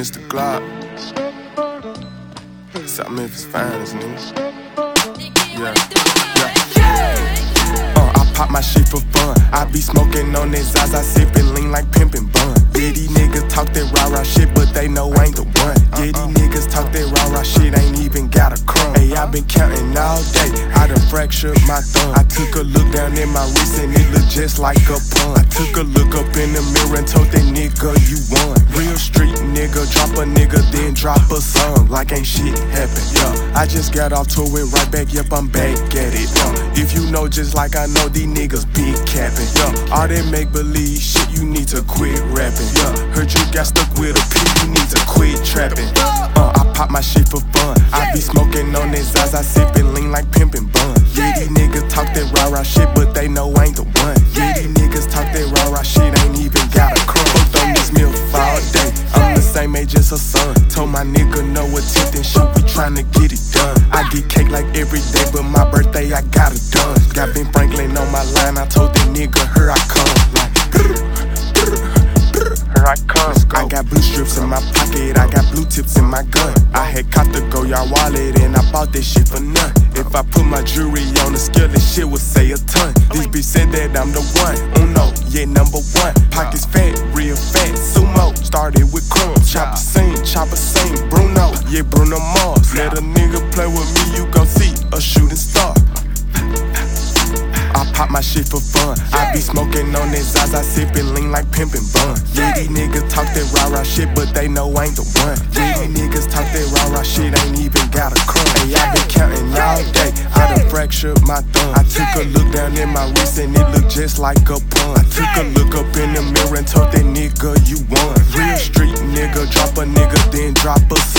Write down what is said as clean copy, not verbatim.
Mr. Glock. South Memphis finest, nigga. I pop my shit for fun. I be smoking on that Zaza, sippin' lean like pimpin' bun. Yeah, these niggas talk that rah-rah shit, but they know I ain't the one. Yeah, these niggas talk that rah-rah shit, ain't even got a crumb. Hey, I been counting all day, I done fractured my thumb. I took a look down in my wrist and it look just like a pun. I took a look up in the mirror and told that nigga you won. Real street nigga, drop a nigga, then drop a song like ain't shit happen. Yeah, I just got off to it right back, yep, I'm back at it. If you know just like I know, these niggas big capping. Yeah, all that make believe shit, you need to quit rapping. Yeah, heard you got stuck with a P, you need to quit trapping. I pop my shit for fun. I be smoking on that Zaza, sippin' lean like pimpin' bun. Yeah, these niggas talk that rah-rah shit, but they know I ain't the one. Yeah, these niggas talk that rah-rah shit, ain't even got a crumb. Fucked on this milk all day, I'm the same age as her son. Told my nigga no attempt and shit, we tryna get it done. I get cake like every day, but my birthday I got it done. Got Ben Franklin on my line, I told that nigga, here I come. Like, here I come. I got blue strips in my pocket, I got blue tips in my gun. I had caught the Goyard wallet and I bought that shit for none. If I put my jewelry on the scale, this shit would say a ton. These bitch said that I'm the one, Uno, yeah, number one. Pockets fat, real fat, sumo. Started with crumbs, chopper sing, Bruno, yeah, Bruno Mars. Let a nigga play with me, you gon' see a shooting star. I pop my shit for fun. I be smoking on that Zaza, sippin' lean like pimpin' bun. Yeah, these niggas talk that rah-rah shit, but they know I ain't the one. Yeah, these niggas talk that rah-rah shit, ain't even got a crumb. Hey, I been counting all day, I done fractured my thumb. I took a look down in my wrist and it looked just like a pun. I took a look up in the mirror and told that nigga you won. Real street nigga, drop a nigga, then drop a